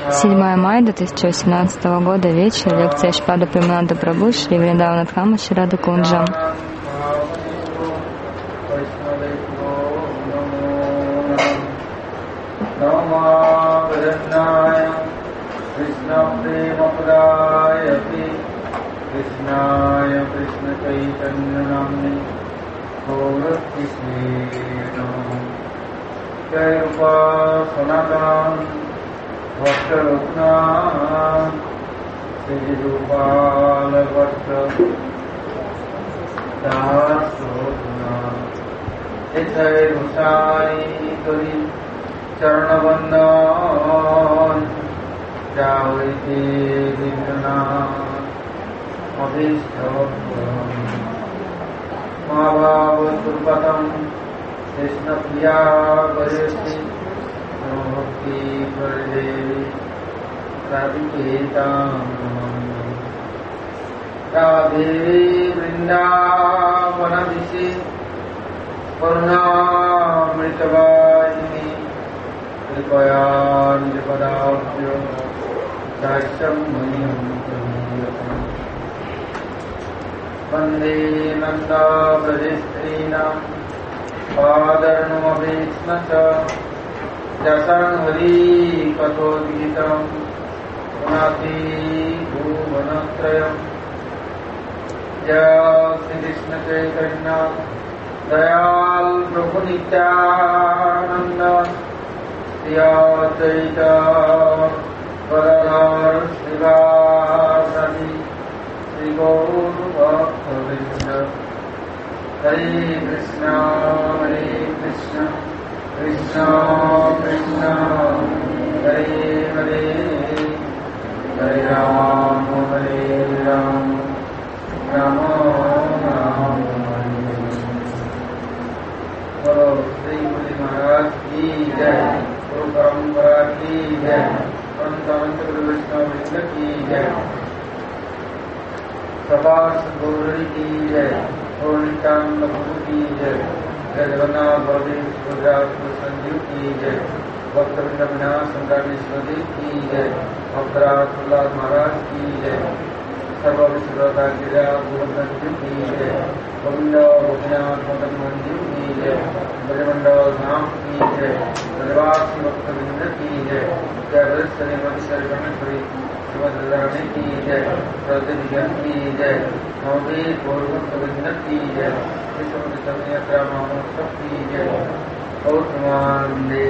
7 мая 2018 года, вечер, лекция Шпада Премананда Прабху, Шри Вриндавана Дхама, Шри Рада Кунджа. चरणवंदन जावैते विघ्ना महाभावसुपतम कृष्णप्रिया वयसि भक्ति प्रदेवी राधे वृंदावनदिशि करुणामृतवाहिनी कृपया निजपदाभ्यो दास्यं मह्यं वन्दे नन्दाव्रजस्त्रीणां पादर्णमभीक्ष्ण जसंहरी कथोद्गीतं पुनाति भुवनत्रयम् जय श्रीकृष्ण चैतन्य दयाल प्रभु नित्यानंद श्री अद्वैत गदाधर श्रीवासदि श्री गौर भक्तवृंद हरे कृष्ण कृष्ण कृष्ण हरे हरे हरे राम राम राम बोलो श्री गुरु महाराज की जय, गुरु परंपरा की जय, संत गुरु वैष्णव वृंद की जय, सभास गौरी की जय, गौरीकांड प्रभु की जय, जय जगन्नाथ बलदेव सुभद्रा संजीव की जय, भक्त वृंद विनाश शंकरेश्वरी की जय, भक्तराज प्रहलाद महाराज की जय, सर्व विश्वता गिरा गोवर्धन की जय, गोविंद गोपीनाथ मदन मंजू की जय, ब्रजमंडल धाम की जय, ब्रजवासी भक्तवृंद की जय, जय ब्रजश्री मधुश्री रमेश्वरी सुभद्राणी की जय, प्रतिदिन की जय, नवदीप भक्तवृंद की जय, विश्व यात्रा महोत्सव की जय, गौतमानंदे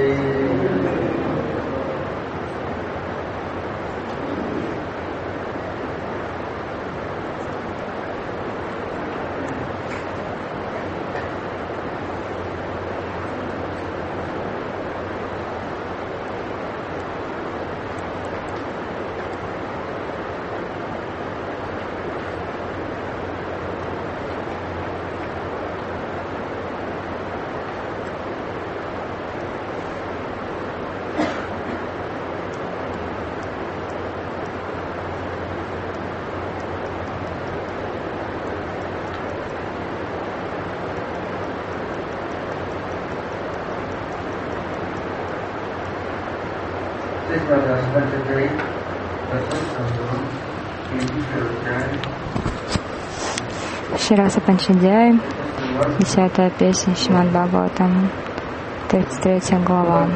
Шираса Панчадьяй, 10-я песня Шримад Бхагаватам, 33 глава.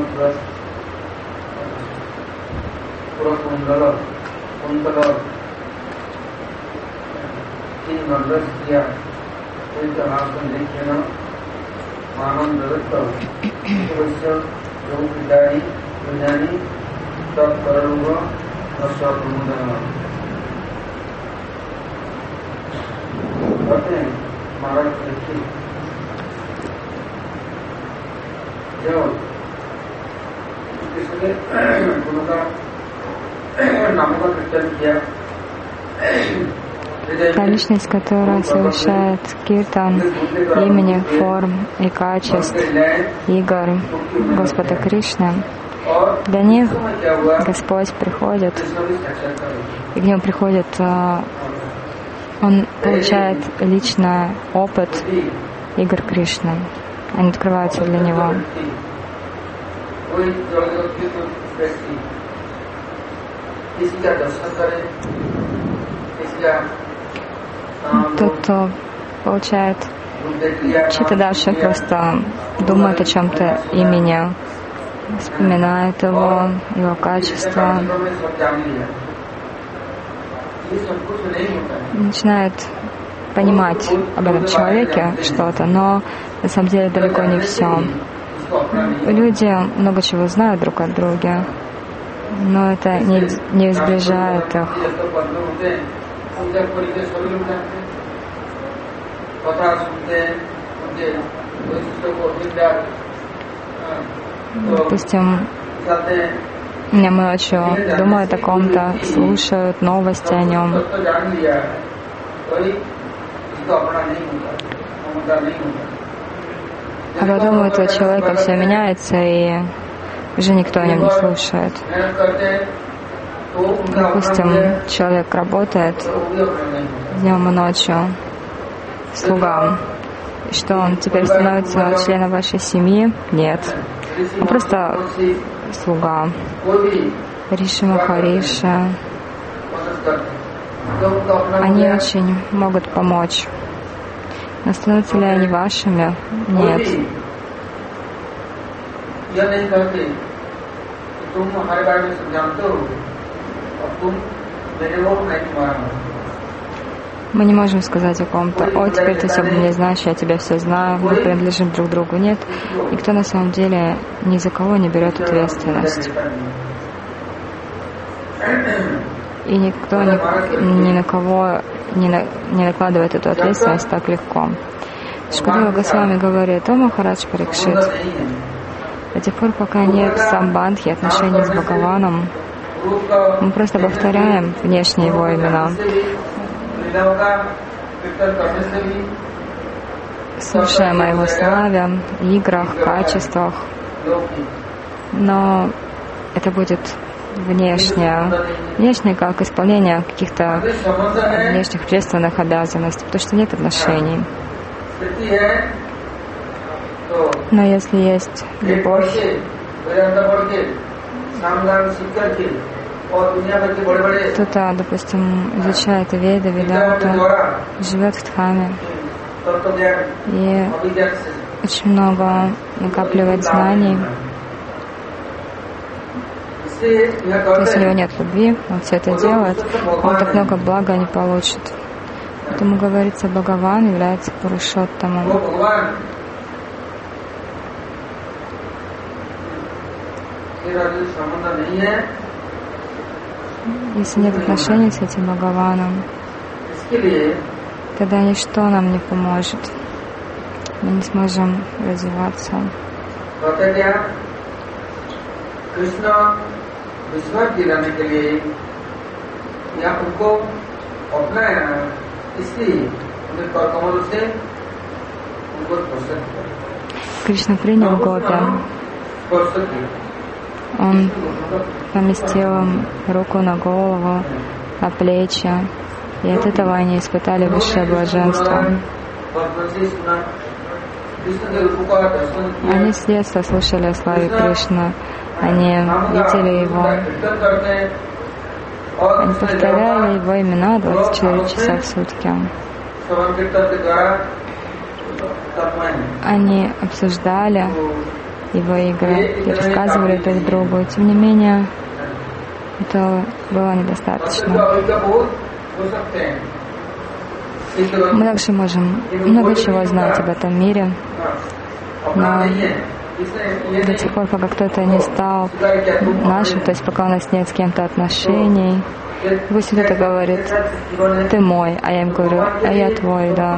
महाराज जब किसने उनका नामों का कीर्तन किया, Та личность, которая совершает киртан имени, форм и качеств игр Господа Кришны, для них Господь приходит, и к нему приходит, он получает личный опыт игр Кришны. Они открываются для него. Тот, кто получает Читтадаршан, просто думает о чем-то имени, вспоминает его качество, начинает понимать об этом человеке что-то, но на самом деле далеко не все. Люди много чего знают друг от друга, но это не сближает их. Допустим, меня ночью думают о ком-то, слушают новости о нем. А потом у этого человека все меняется, и уже никто о нем не слушает. Допустим, человек работает днем и ночью, слуга. И что, он теперь становится членом вашей семьи? Нет. Он просто слуга. Риши Махариши. Они очень могут помочь. Но становятся ли они вашими? Нет. Мы не можем сказать о ком-то: «О, теперь ты все обо мне знаешь, я тебя все знаю», мы принадлежим друг другу. Нет. Никто на самом деле ни за кого не берет ответственность. И никто ни на кого не накладывает эту ответственность так легко. Шукадева Госвами говорит: «О, Махарадж Парикшит, до тех пор, пока нет самбандхи, отношений с Бхагаваном, мы просто повторяем внешние его имена, слушаем о его славе, играх, качествах, но это будет внешнее как исполнение каких-то внешних общественных обязанностей, потому что нет отношений. Но если есть любовь, кто-то, допустим, изучает Веда, Веданту, живет в Дхаме и очень много накапливает знаний. Если у него нет любви, он все это делает, он так много блага не получит. Поэтому говорится, Бхагаван является Пурушоттамом. Если нет отношений с этим Бхагаваном, тогда ничто нам не поможет. Мы не сможем развиваться. Кришна принял гопи. Он поместил им руку на голову, на плечи, и от этого они испытали высшее блаженство. Они с детства слушали о славе Кришны, они видели его, они повторяли его имена 24 часа в сутки. Они обсуждали его игры, пересказывали друг другу, и тем не менее это было недостаточно. Мы также можем много чего знать об этом мире, но до тех пор, пока кто-то не стал нашим, то есть пока у нас нет с кем-то отношений, пусть кто-то говорит: «Ты мой», а я им говорю: «А я твой», да.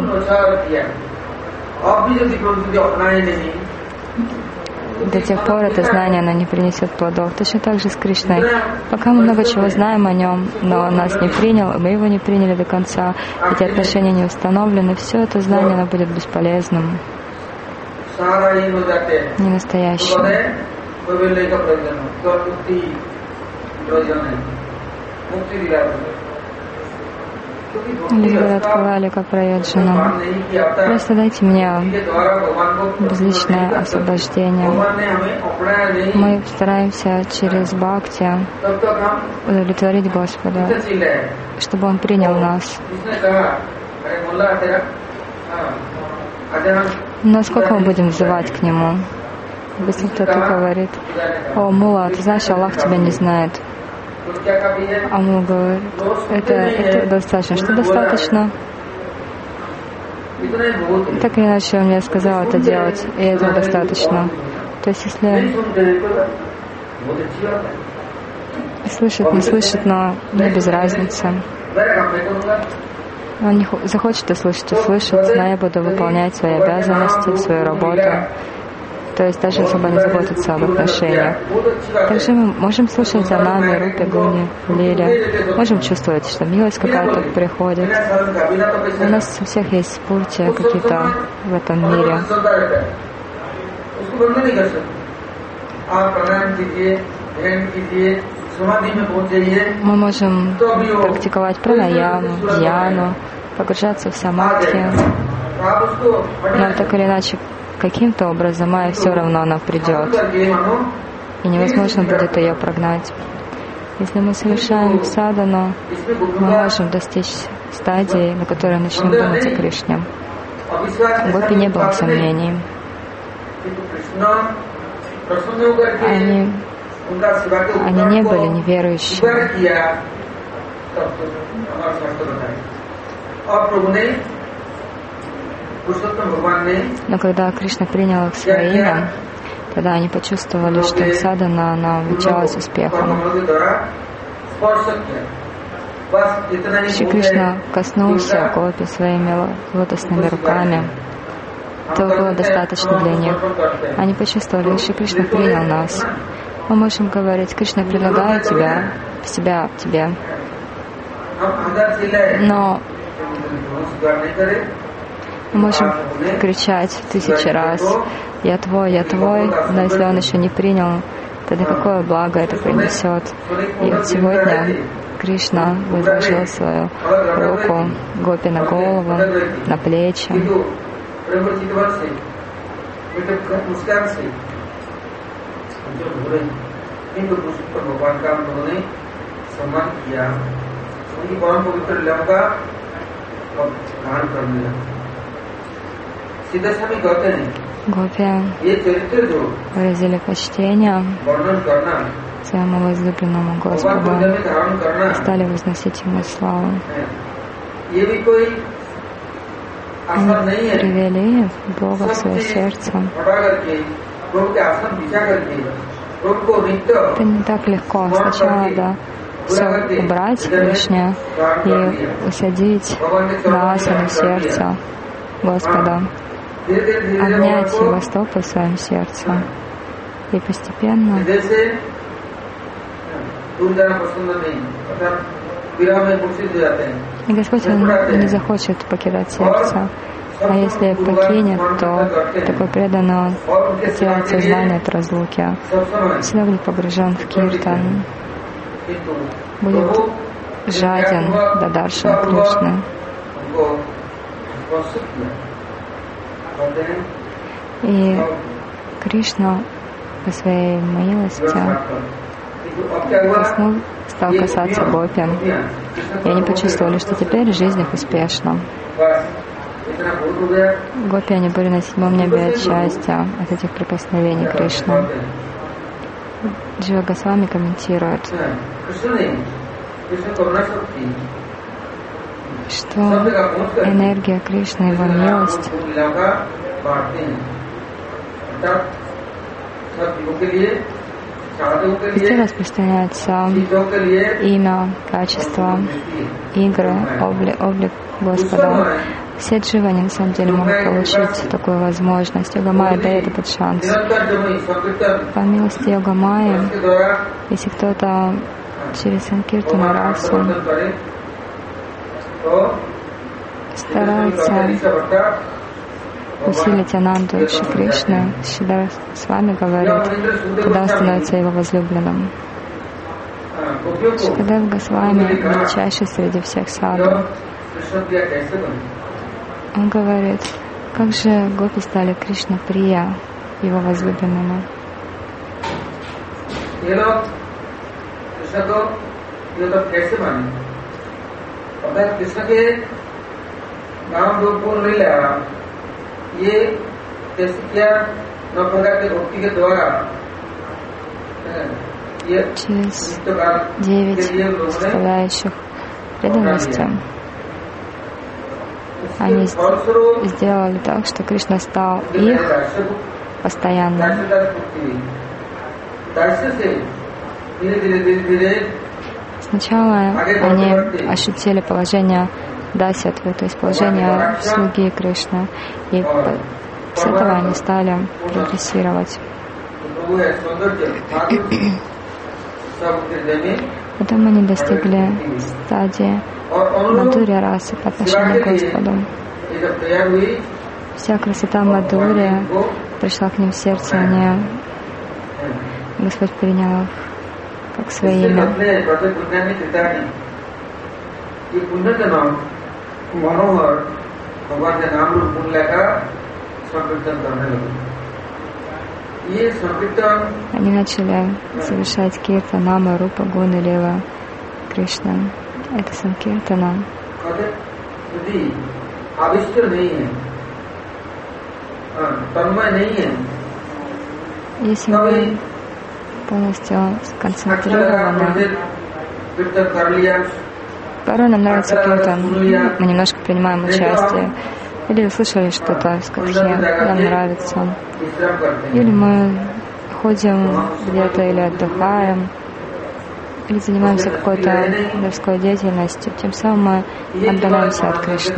До тех пор это знание, оно не принесет плодов. Точно так же с Кришной. Пока мы много чего знаем о нем, но он нас не принял, мы его не приняли до конца, эти отношения не установлены, все это знание, оно будет бесполезным, не настоящим. Здесь говорят, Кавалика Праяджана. Просто дайте мне безличное освобождение. Мы стараемся через бхакти удовлетворить Господа, чтобы Он принял нас. Но сколько мы будем взывать к Нему? Если кто-то говорит: «О, мула, ты знаешь, Аллах тебя не знает». А мы говорим: это достаточно. Что достаточно? Так или иначе он мне сказал это делать, и этого достаточно. То есть если слышит, не слышит, но мне без разницы. Он не захочет услышать, но я буду выполнять свои обязанности, свою работу. То есть даже особо не заботиться об отношениях. Также мы можем слушать о нами, Рупе, Гуне, Лиле. Можем чувствовать, что милость какая-то приходит. У нас у всех есть спурти какие-то в этом мире. Мы можем практиковать пранаяму, дьяну, погружаться в самадхи. Но так или иначе, каким-то образом майя все равно она придет, и невозможно будет ее прогнать. Если мы совершаем садану, мы можем достичь стадии, на которой начнем думать о Кришне. У Гопи не было сомнений. Они не были неверующими. Но когда Кришна принял их в свое имя, тогда они почувствовали, что их садхана, она увенчалась успехом. Шри Кришна коснулся Гопи своими лотосными руками. Этого было достаточно для них. Они почувствовали, что Шри Кришна принял нас. Мы можем говорить: Кришна, предлагаю себя тебе. Но мы можем кричать 1000 раз: я твой, но если он еще не принял, тогда какое благо это принесет? И вот сегодня Кришна возложил свою руку Гопи на голову, на плечи. Гопи выразили почтение своему возлюбленному Господу и стали возносить Ему славу. Они привели Бога в свое сердце. Это не так легко. Сначала надо все убрать лишнее и усадить на асану сердца Господа, обнять Его стопы в своем сердце. И постепенно и Господь Он не захочет покидать сердце. А если покинет, то такой преданный он потеряет сознание от разлуки. Всегда будет погружен в киртан, будет жаден до даршана Кришны. И Кришна по своей милости стал касаться Гопи. И они почувствовали, что теперь жизнь их успешна. Гопи, они были на 7-м небе от счастья, от этих прикосновений Кришны. Джива Госвами комментирует, что энергия Кришны, Его милость везде распространяется имя, качество, игры, облик Господа. Все дживы, они на самом деле могут получить такую возможность. Йога-майя дает этот шанс. По милости Йога-майи, если кто-то через санкиртану расу старается усилить ананду Шри Кришны, Шридхар Госвами говорит, когда он становится его возлюбленным. Шридхар Госвами величайший среди всех саду. Он говорит, как же гопи стали Кришна Прия, его возлюбленными. Через 9 составляющих преданности они сделали так, что Кришна стал их постоянно. Сначала они ощутили положение дасятвы, то есть положение слуги Кришны, и с этого они стали прогрессировать. Потом они достигли стадии Мадхурья расы по отношению к Господу. Вся красота Мадхурья пришла к ним в сердце, Господь принял их как свое имя. Они начали совершать киртан, нама, рупа, гуна, лила, Кришна. Это санкиртана. Если вы полностью сконцентрированы, порой нам нравится киртан, мы немножко принимаем участие, или слышали что-то с каким нам нравится, или мы ходим где-то или отдыхаем, или занимаемся какой-то мирской деятельностью, тем самым мы отдаляемся от Кришны.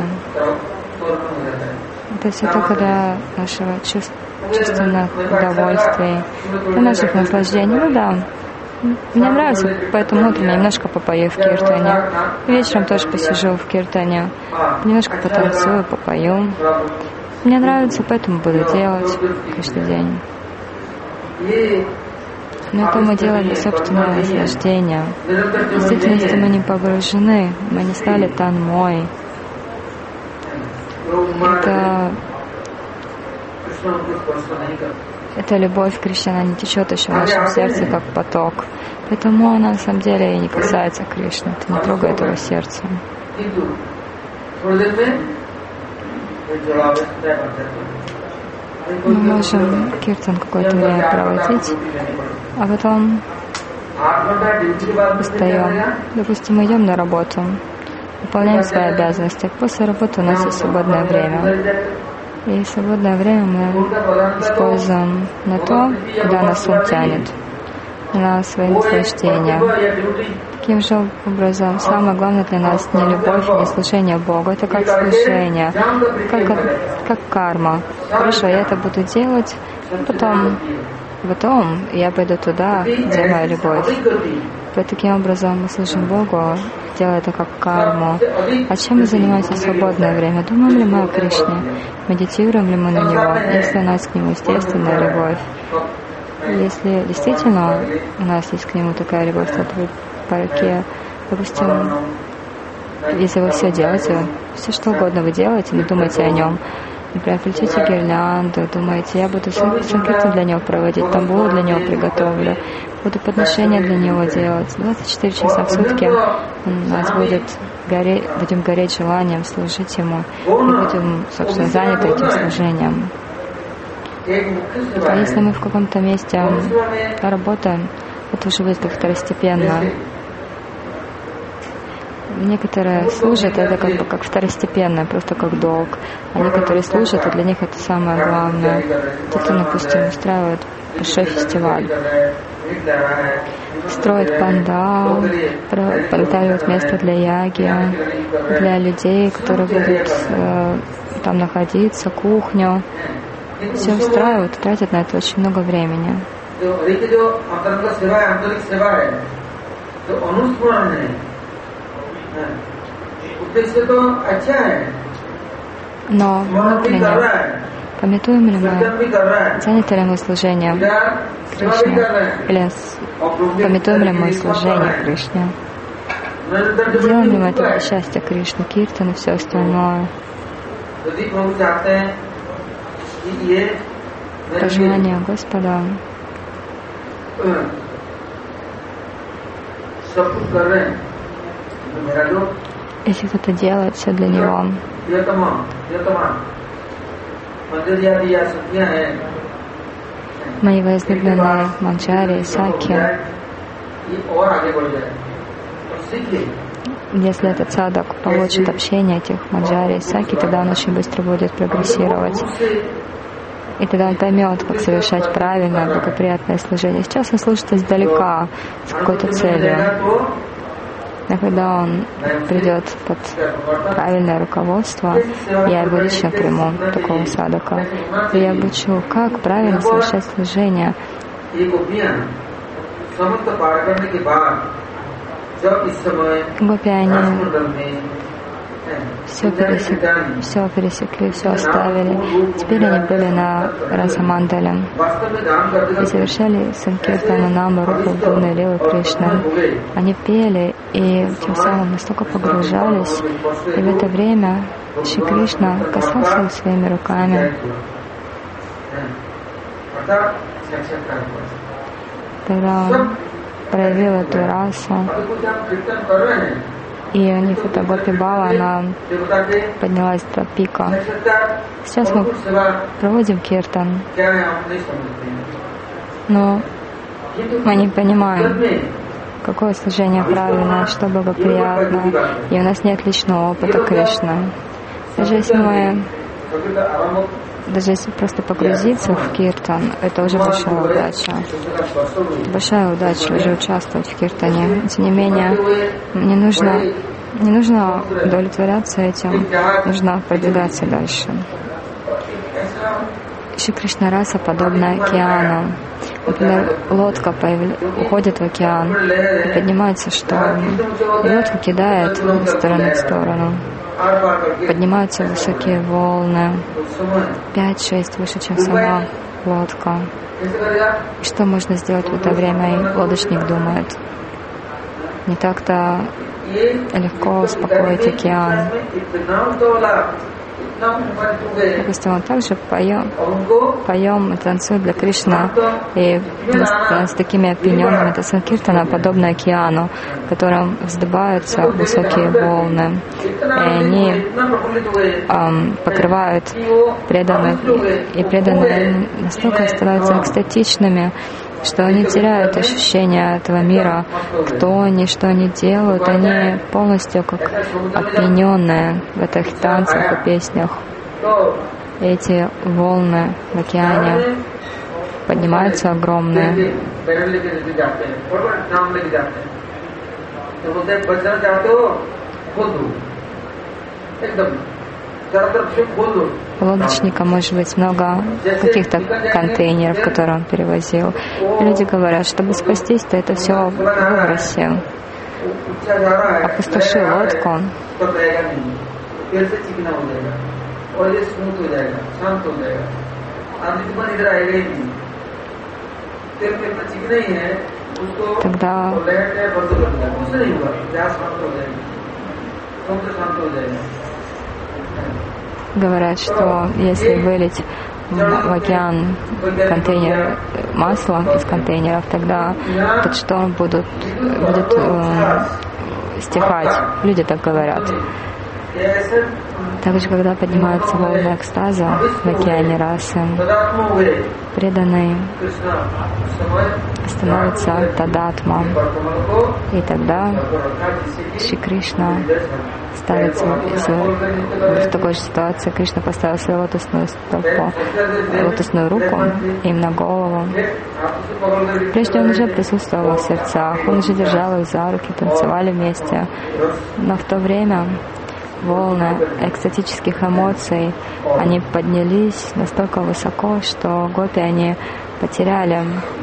Это все только для нашего чувственных удовольствий, для наших наслаждений. Ну да, мне нравится, поэтому утром я немножко попою в киртане, вечером тоже посижу в киртане, немножко потанцую, попою. Мне нравится, поэтому буду делать каждый день. Но это мы делаем для собственного наслаждения. В действительности мы не погружены, мы не стали танмой. Эта любовь к Кришне, она не течет еще в нашем сердце, как поток. Поэтому она на самом деле и не касается Кришны. Это не трогает его сердце. Мы можем киртан какое-то время проводить, а потом устаем. Допустим, мы идем на работу, выполняем свои обязанности. После работы у нас есть свободное время. И свободное время мы используем на то, куда нас ум тянет, на свои наслаждения. Таким же образом, самое главное для нас не любовь, не служение Богу, это как служение, как карма. Хорошо, я это буду делать, потом я пойду туда, где моя любовь. Таким образом мы служим Богу, делая это как карму. А чем мы занимаемся в свободное время? Думаем ли мы о Кришне? Медитируем ли мы на Него? Если у нас к Нему естественная любовь? Если действительно у нас есть к Нему такая любовь, то по руке, допустим, если вы все делаете, все что угодно вы делаете, не думайте о Нем. Например, плетете гирлянду, думаете, я буду санкиртан для Него проводить, тамбуру для Него приготовлю, буду подношения для Него делать. 24 часа в сутки у нас будем гореть желанием служить Ему, и будем, собственно, заняты этим служением. А если мы в каком-то месте работаем, это уже будет как второстепенно. Некоторые служат, это как бы как второстепенное, просто как долг. А некоторые служат, и для них это самое главное. Кто-то, допустим, устраивает большой фестиваль, строит пандал, подготавливает место для яги, для людей, которые будут там находиться, кухню. Все устраивают, тратят на это очень много времени. Но внутренне, памятуем ли мы, заняты ли мы служением Кришне, или памятуем ли мы служение Кришне? Деланием этого счастья Кришны, киртан и все остальное. По желанию Господа если кто-то делает все для него, мои возлюбленные Манджари, Саки, если этот садак получит общение этих Манджари и Саки, тогда он очень быстро будет прогрессировать. И тогда он поймет, как совершать правильное, благоприятное служение. Сейчас он служит издалека, с какой-то целью. Но когда он придет под правильное руководство, я его лично приму, такого садака. И я обучу, как правильно совершать служение. Гопи, они все пересекли, все оставили. Теперь они были на Расамандале и совершали Санкиртану Наму Рупу Гуны Лилы Кришны. Они пели и тем самым настолько погружались, и в это время Шри Кришна касался их своими руками. Тогда он проявил эту расу. И у них эта Гопи Бава, она поднялась до пика. Сейчас мы проводим киртан, но мы не понимаем, какое служение правильное, что благоприятно, и у нас нет личного опыта Кришны. Даже если просто погрузиться в киртан, это уже большая удача. Большая удача уже участвовать в киртане. Тем не менее, не нужно удовлетворяться этим, нужно продвигаться дальше. Шри Кришна раса подобна океану. Например, лодка уходит в океан и поднимается шторм. И лодку кидает из стороны в сторону. Поднимаются высокие волны, 5-6 выше, чем сама лодка. И что можно сделать в это время? И лодочник думает. Не так-то легко успокоить океан. Допустим, он также поем и танцуем для Кришны, и с такими опьяненными, это санкиртана, подобно океану, в котором вздыбаются высокие волны, и они покрывают преданных, и преданные настолько становятся экстатичными, что они теряют ощущение этого мира, кто они, что они делают, они полностью как опьяненные в этих танцах и песнях. И эти волны в океане поднимаются огромные. У лодочника может быть много каких-то контейнеров, которые он перевозил. Люди говорят, чтобы спастись-то это все выбросил. Опустоши лодку. Тогда говорят, что если вылить в океан контейнер масла из контейнеров, тогда этот шторм будет стихать. Люди так говорят. Также, когда поднимаются волны экстаза в океане расы, преданный становится тадатма. И тогда Шри Кришна ставится в такой же ситуации. Кришна поставил свою лотосную руку им на голову. Прежде он уже присутствовал в сердцах, он уже держал их за руки, танцевали вместе. Но в то время волны экстатических эмоций, они поднялись настолько высоко, что гопи, они потеряли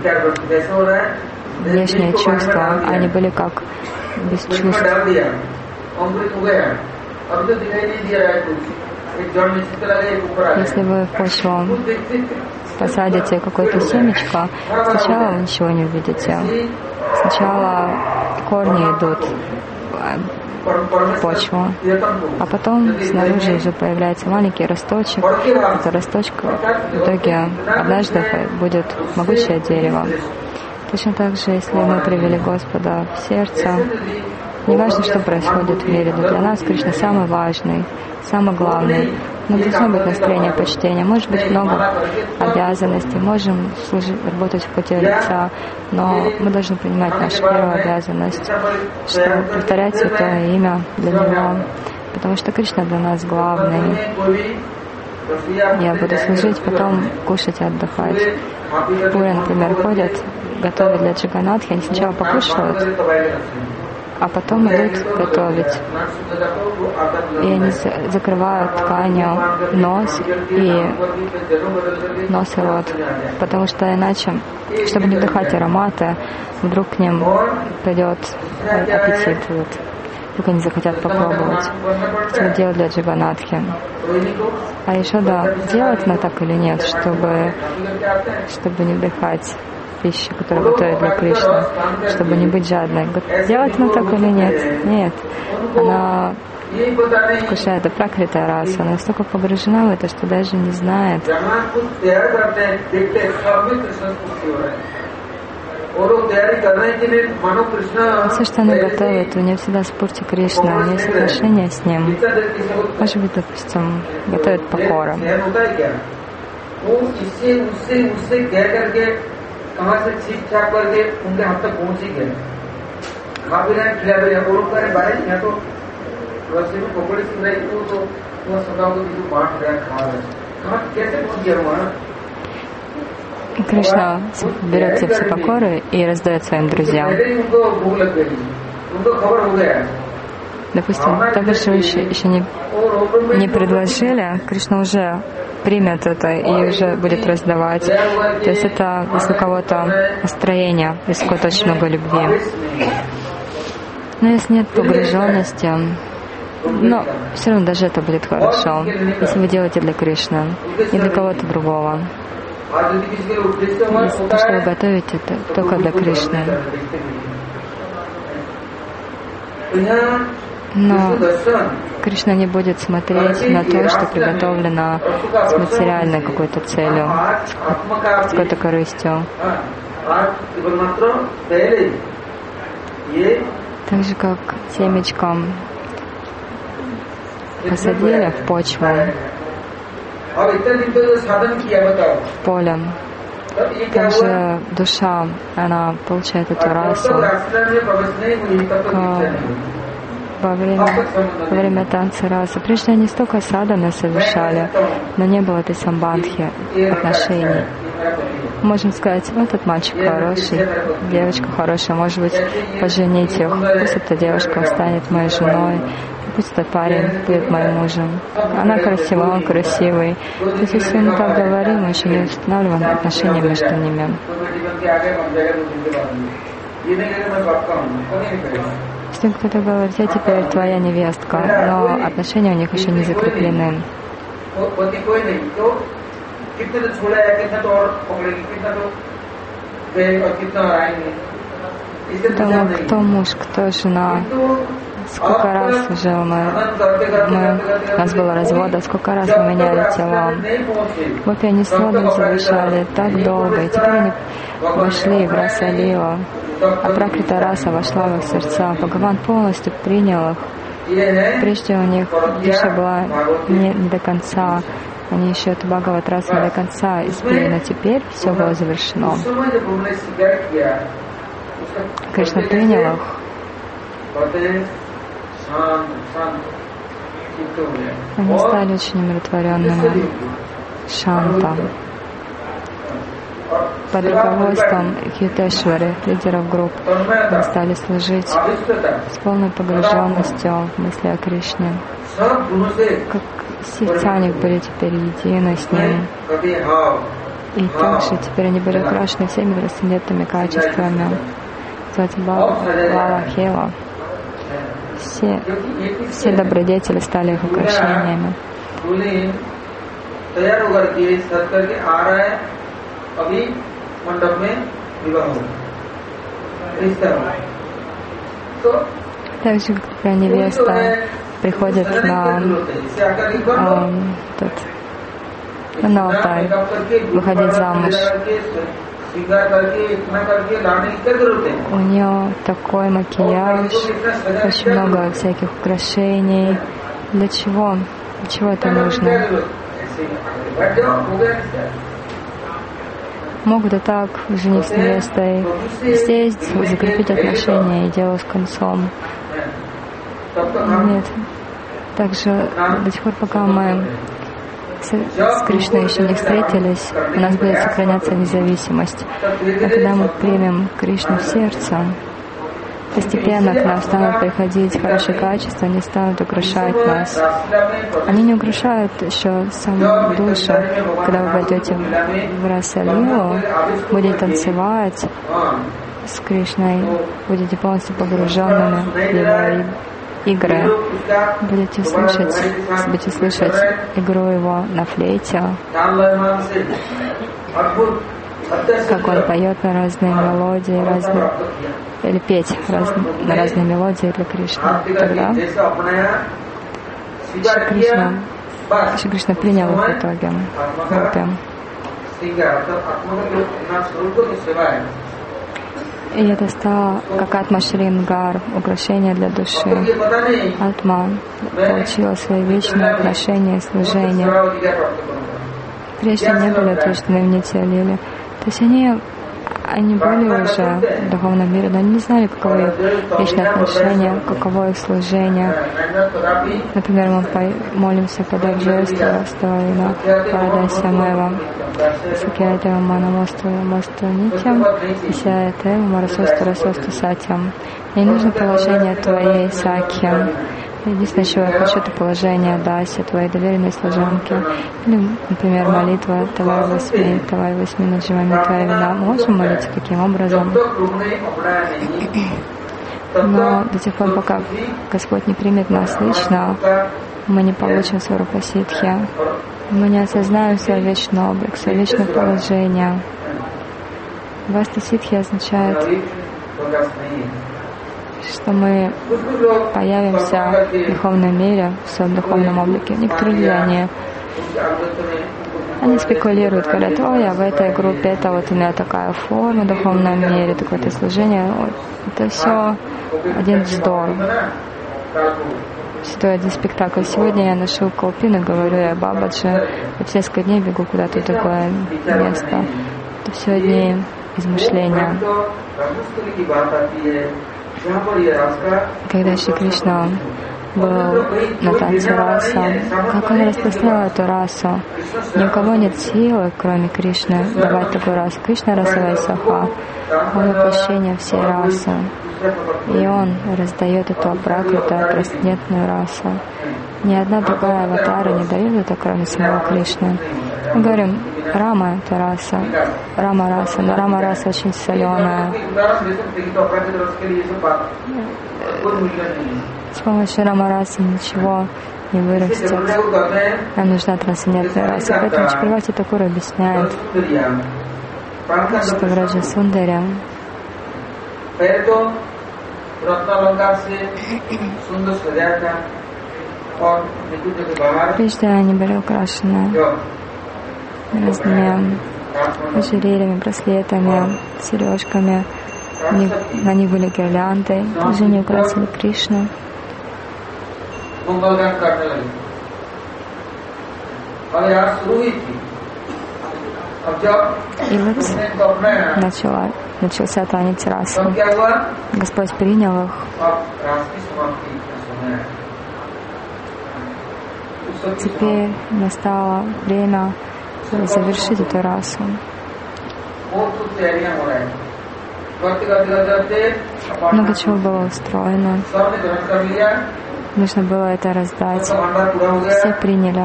внешние чувства, они были как без чувств. Если вы в почву посадите какое-то семечко, сначала вы ничего не увидите. Сначала корни идут, почву. А потом снаружи уже появляется маленький росточек. Это росточек в итоге однажды будет могучее дерево. Точно так же, если мы привели Господа в сердце, не важно, что происходит в мире, но для нас Кришна самый важный, самый главный. Но должно быть настроение почтения. Может быть много обязанностей, можем работать в поте лица, но мы должны принимать нашу первую обязанность, что повторять святое имя для Него, потому что Кришна для нас главный. Я буду служить, потом кушать и отдыхать. Пури, например, ходят, готовят для Джаганатхи, они сначала покушают, а потом идут готовить. И они закрывают тканью нос и рот, потому что иначе, чтобы не вдыхать ароматы, вдруг к ним придет аппетит. Вдруг они захотят попробовать, что делать для Джаганатхи. А еще делать на так или нет, чтобы не вдыхать пищу, которую готовят для Кришны, чтобы не быть жадной. Делать она так или нет? Нет. Она вкушает пракрита раса, она настолько погружена в это, что даже не знает. Все, что она готовит, у нее всегда спурти Кришна, у нее есть отношения с ним. Может быть, допустим, готовит покору. कहाँ से ठीक ठाक करके उनके हाथ तक पहुंच ही गए खा भी रहे खिला भी रहे वो लोग कह रहे भाई यहाँ तो रस्ते में पकौड़ी सिंह रही तो वो सदा को किसी बांट रहे खा रहे कहाँ कैसे पहुंच गया वहाँ Кришна берет все покоры и раздает своим друзьям. Допустим, того, что еще не предложили, Кришна уже примет это и уже будет раздавать. То есть это если у кого-то настроение, если у кого-то очень много любви. Но если нет погруженности, но все равно даже это будет хорошо, если вы делаете для Кришны, не для кого-то другого. Если то, что вы готовите, это только для Кришны. Но Кришна не будет смотреть на то, что приготовлено с материальной какой-то целью, с какой-то корыстью. Так же, как семечком посадили в почву, в поле. Также душа, она получает эту расу, во время танца раса. Прежде они столько садханы совершали, но не было этой самбандхи, отношений. Можем сказать, этот мальчик хороший, девочка хорошая, может быть, поженить их, пусть эта девушка станет моей женой, пусть этот парень будет моим мужем. Она красива, он красивый. То есть, если мы так говорим, мы еще не устанавливаем отношения между ними. С тем кто-то говорит, я теперь твоя невестка, но отношения у них еще не закреплены. Кто муж, кто жена, сколько раз уже у нас было развода, сколько раз мы меняли тела. Вот они слоны завершали так долго, и теперь они вошли в Расалила, а Пракрита Раса вошла в их сердца. Бхагаван полностью принял их. Прежде у них душа была не до конца, они еще эту Бхагават Расу не до конца испили, но теперь все было завершено. Кришна принял их. Они стали очень умиротворенными, шанта. Под руководством Хитешвари, лидеров групп, они стали служить с полной погруженностью в мысли о Кришне. Как сердца у них были теперь едины с Ним. И также теперь они были украшены всеми трансцендентными качествами. Называется Бала Хела. Все добродетели стали их украшениями. Так же, как невеста приходит на алтарь, выходить замуж. У нее такой макияж, очень много всяких украшений. Для чего? Для чего это нужно? Могут и так, жених с невестой, сесть, закрепить отношения и дело с концом. Нет. Также до тех пор, пока мы с Кришной еще не встретились, у нас будет сохраняться независимость. А когда мы примем Кришну в сердце, постепенно к нам станут приходить хорошие качества, они станут украшать нас. Они не украшают еще саму душу. Когда вы войдете в Раса-лилу, будете танцевать с Кришной, будете полностью погруженными в его игры, будете слышать игру его на флейте, как он поет на разные мелодии, или петь на разные мелодии для Кришны. Тогда Шри Кришна принял их в итоге. И это стало как Атма Шрингар, украшение для души. Атма получила свои вечные отношения и служения. Прежде не были утверждены в Нитья-лиле. То есть они были уже в духовном мире, но они не знали, каково их вечное отношение, каково их служение. Например, мы молимся под Абжества, Ставина, Парадайсамева, Сакьятева, Манамосту, Мосту Нитям, Исяятева, Марасосту, Расосту Сатям. Мне нужно положение твоей Сакьи. Единственное, чего я хочу, это положение Даси, твоей доверенной служанки. Или, например, молитва Тавай Восьми Надживами Твоя Вина. Мы можем молиться таким образом. Но до тех пор, пока Господь не примет нас лично, мы не получим Сварупа Ситхи. Мы не осознаем свой вечный облик, свое вечное положение. Васта Ситхи означает, что мы появимся в духовном мире, в своем духовном облике. Некоторые люди, они спекулируют, говорят: ой, я в этой группе, это вот у меня такая форма в духовном мире, такое-то служение. Это все один вздор. Стоит один спектакль. Сегодня я ношу колпин и говорю я Бабаджи, и в несколько дней бегу куда-то в другое место. Это все одни измышления. Когда Шри Кришна был на танце раса, как он распространял эту расу? Ни у кого нет силы, кроме Кришны, давать такую расу. Кришна расовая саха, он воплощение всей расы. И он раздает эту проклятую, трансцендентную расу. Ни одна другая аватара не дает это, кроме самого Кришны. Мы говорим, Рама — это раса, Рама — раса, но Рама — раса очень соленая. С помощью Рама — расы ничего не вырастет. Нам нужна трансцендентная раса. Поэтому Чакраварти Такур объясняет, что в Раджа Сундаре прежде они были украшены разными ожерельями, браслетами, сережками. На них были гирлянды. Также они украсили Кришну. И вот начался танец расы. Господь принял их. Теперь настало время завершить эту расу. Много чего было устроено. Нужно было это раздать. Все приняли.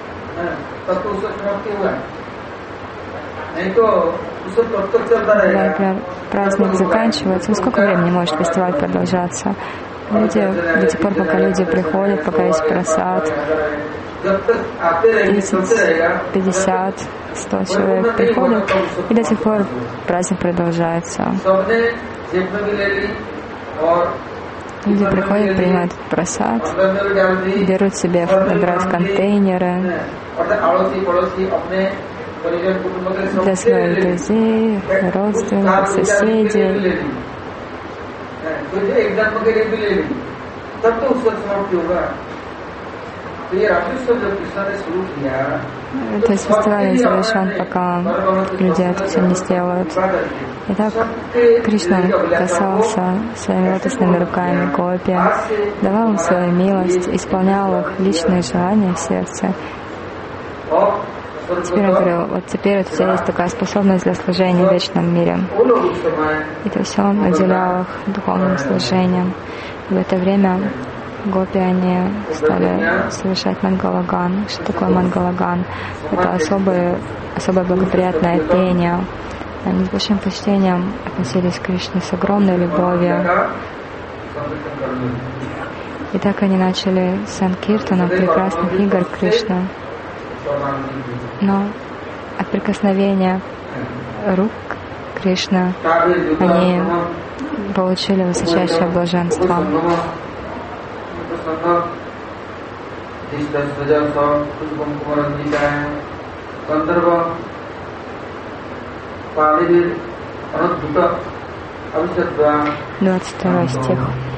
Когда праздник заканчивается, сколько времени может фестиваль продолжаться? Люди, до тех пор, пока люди приходят, пока есть просад, 30, 50, 100 человек приходят, и до сих пор праздник продолжается. Люди приходят, принимают просад, берут себе, набирают контейнеры для своих друзей, родственников, соседей. То есть фестиваль не завершен, пока люди это все не сделают. Итак, Кришна касался своими лотосными руками гопи, давал им свою милость, исполнял их личные желания в сердце. Теперь он говорил, вот теперь у тебя есть такая способность для служения в вечном мире. И то есть он наделял их духовным служением. В это время гопи, они стали совершать мангалаган. Что такое мангалаган? Это особое благоприятное пение. Они с большим почтением относились к Кришне, с огромной любовью. И так они начали санкиртану прекрасных игр Кришны. Но от прикосновения рук Кришны они получили высочайшее блаженство. 22 стих.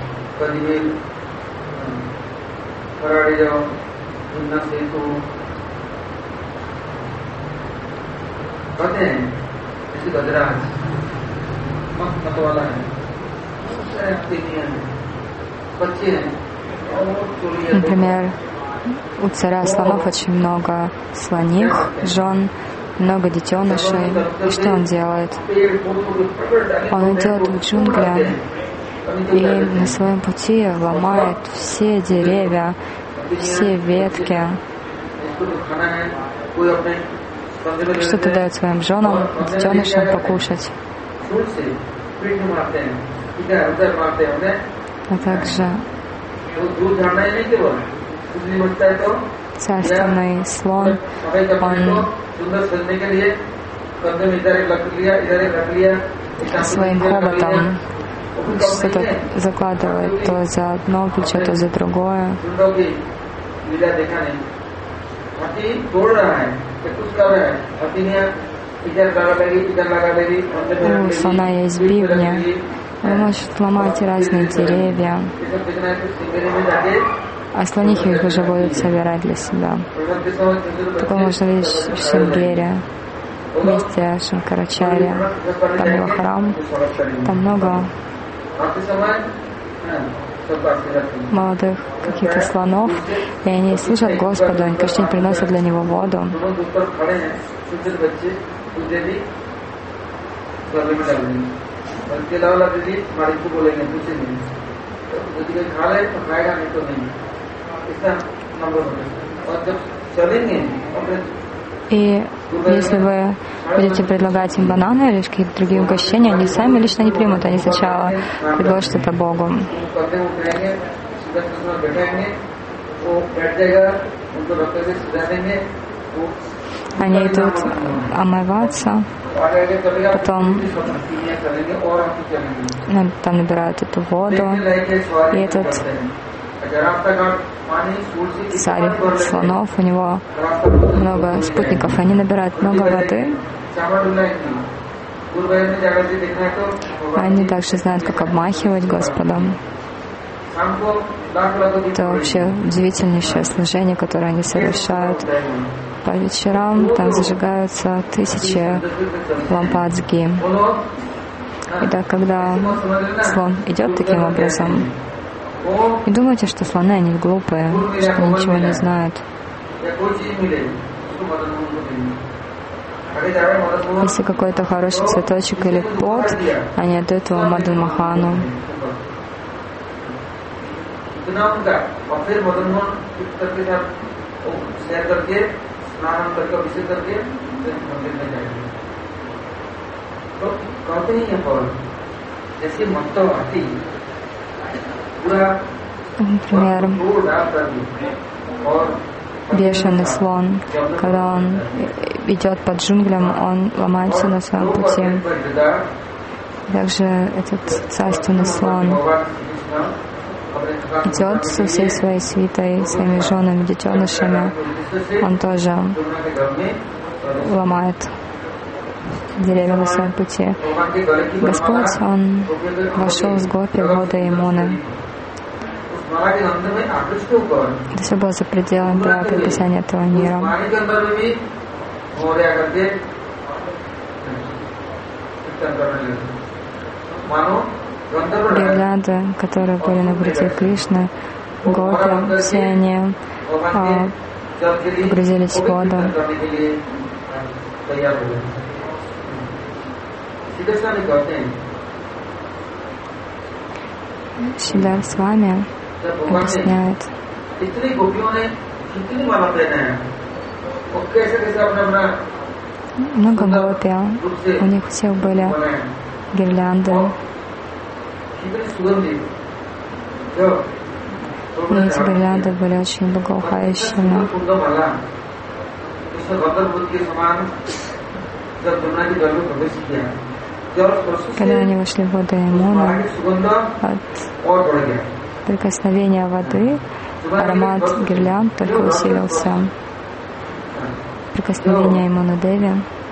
Например, у царя слонов очень много слоних, жен, много детенышей. И что он делает? Он идет в джунгли и на своем пути ломает все деревья, все ветки. Что-то дает своим женам, детенышам покушать. А также царственный слон, он своим хоботом что-то закладывает то за одно плечо, то за другое. У слона есть бивни, он может ломать разные деревья, а слонихи их уже будут собирать для себя. Такое можно видеть в Шрингере, в месте Шанкарачарьи. Там его храм, там много молодых каких-то слонов, и они служат Господу, они каждый день приносят для него воду. И если вы будете предлагать им бананы или какие-то другие угощения, они сами лично не примут, они сначала предложат это Богу. Они идут омываться, потом там набирают эту воду, и этот царь слонов, у него много спутников, они набирают много воды. Они также знают, как обмахивать Господа. Это вообще удивительнейшее служение, которое они совершают. По вечерам там зажигаются 1000 лампад сги. И так, когда слон идет таким образом, не думайте, что слоны, они глупые, что они ничего не знают. Если какой-то хороший цветочек или плод, они отдают его Мадан Махану. Например, бешеный слон, когда он идет по джунглям, он ломается на своем пути. Также этот царственный слон, идет со всей своей свитой, своими женами, детенышами, он тоже ломает деревья на своем пути. Господь, он вошел с Гопи в воды Ямуны. Это все было за пределами предписания этого мира. Гирлянды, которые были на груди Кришны, Гопи, все они погрузились в воду. Шридар с вами объясняет, много гопи, у них всех были гирлянды. И эти гирлянды были очень благоухающими. Когда они вошли в воду Ямуны, от прикосновения воды аромат гирлянд только усилился. Прикосновение Ямуны Деви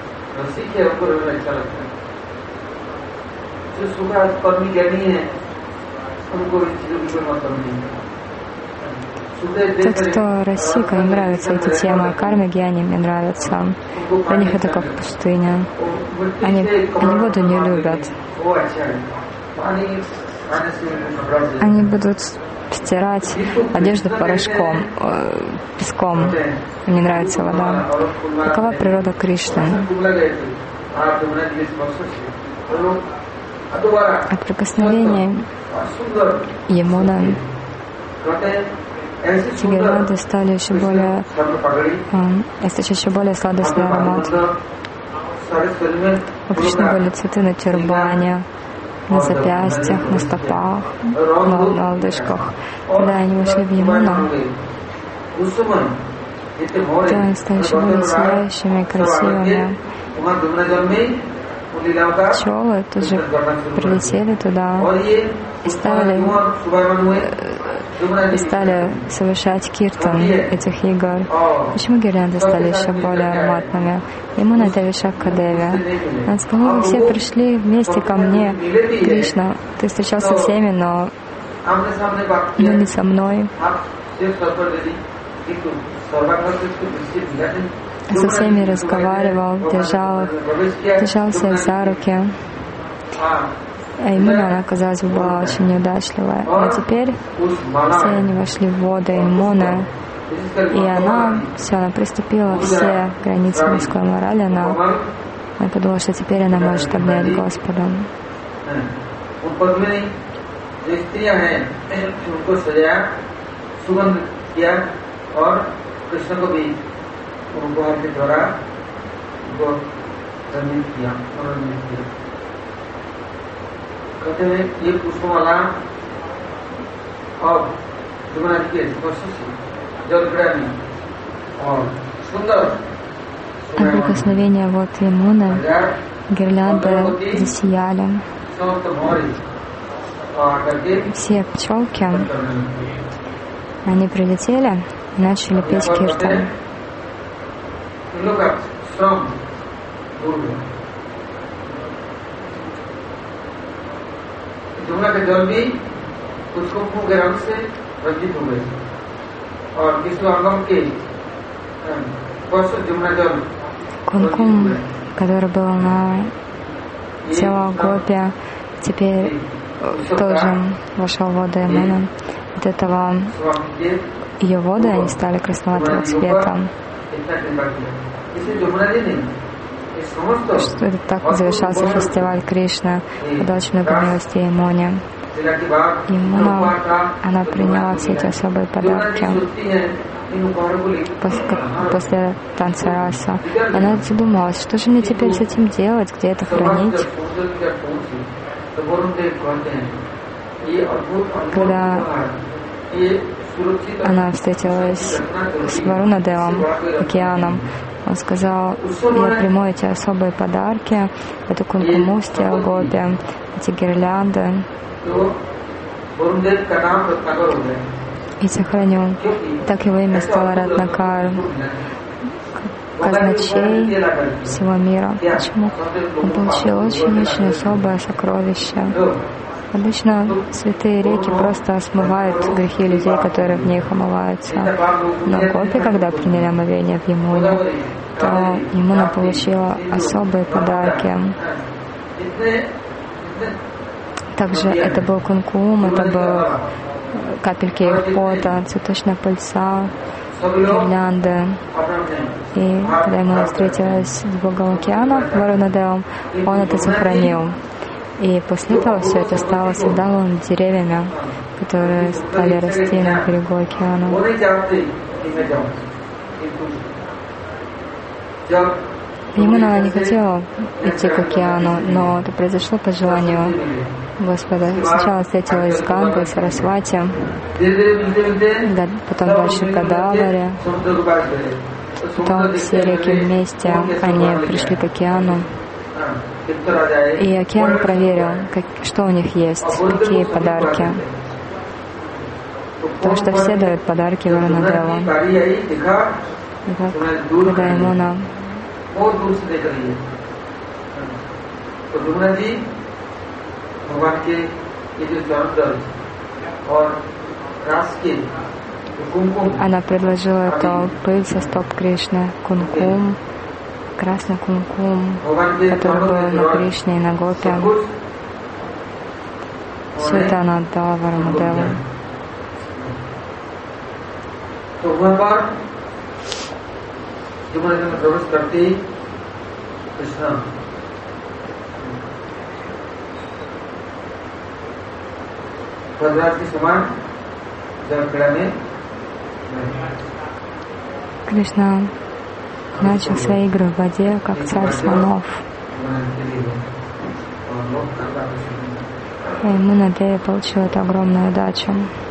тот, кто Расика, им нравятся эти темы, кармы, гьяни, мне нравятся. Для них это как пустыня. Они воду не любят. Они будут стирать одежду порошком, песком. Им не нравится вода. Какова природа Кришны? От прикосновения Ямуны эти гирлянды стали еще более, источать еще более сладостный аромат. У Кришны были цветы на тюрбане, на запястьях, на стопах, на лодыжках. Когда они вошли в Ямуну, то они стали еще более сияющими, красивыми. Пчелы тоже прилетели туда и стали совершать киртан этих игр. Почему гирлянды стали еще более ароматными? Ямуна Деви Шакха Деви. Она сказала: вы все пришли вместе ко мне, Кришна. Ты встречался со всеми, но не со мной. Со всеми разговаривал, держался их за руки. А Ямуна, она, казалось бы, была очень неудачливая. А теперь все они вошли в воду Ямуны, и она приступила все границы мирской морали. Она подумала, что теперь она может обнять Господа. उपहार के द्वारा उनको दंडित किया, मनोरंजित किया। कहते हैं ये पुष्पमाला और जमुना जी के स्पर्श से जल ग्रहणी और सुंदर от прикосновения вот Ямуны гирлянды засияли. Все пчелки, они прилетели и начали петь киртан. जमुना के जल भी कुछ कुमकुम के रंग से रंजित हो गए और विष्णु अंगम के जमुना जल Кумкум, который был на тело Гопи, теперь тоже вошел в воду Ямуны. От этого ее воды они стали красноватого цвета. Что это так завершался фестиваль Кришны, когда очень много милости Ямуне. Ямуна, она приняла все эти особые подарки после танца раса. Она задумалась, что же мне теперь с этим делать, где это хранить. Когда она встретилась с Варунадевом, океаном, он сказал: я приму эти особые подарки, эту кункуму с тела Гопи, эти гирлянды. и сохранен. Так его имя стало Ратнакар, казначей всего мира. Почему? Он получил очень-очень особое сокровище. Обычно святые реки просто смывают грехи людей, которые в них омываются. Но Гопи, когда приняли омовение в Ямуне, то Ямуна получила особые подарки. Также это был кункум, это был капельки их пота, цветочная пыльца, гирлянды. И когда ему встретилась с Богом океана, Варунадевом, он это сохранил. И после этого все это стало сандаловыми деревьями, которые стали расти на берегу океана. Ямуна не хотела идти к океану, но это произошло по желанию Господа. Сначала встретилась с Гангой, Сарасвати, потом дальше Гадавари, потом все реки вместе, они пришли к океану. И океан проверил, что у них есть, какие подарки. Потому что все дают подарки Варунадеву. Когда Ямуна она предложила эту пыль со стоп Кришны, кункум, красный кункум, который был на Кришне и на Гопе. Все это она отдала Варунадеву. Кришна начал свои игры в воде, как царь слонов. И Ямуна Деви получила эту огромную удачу.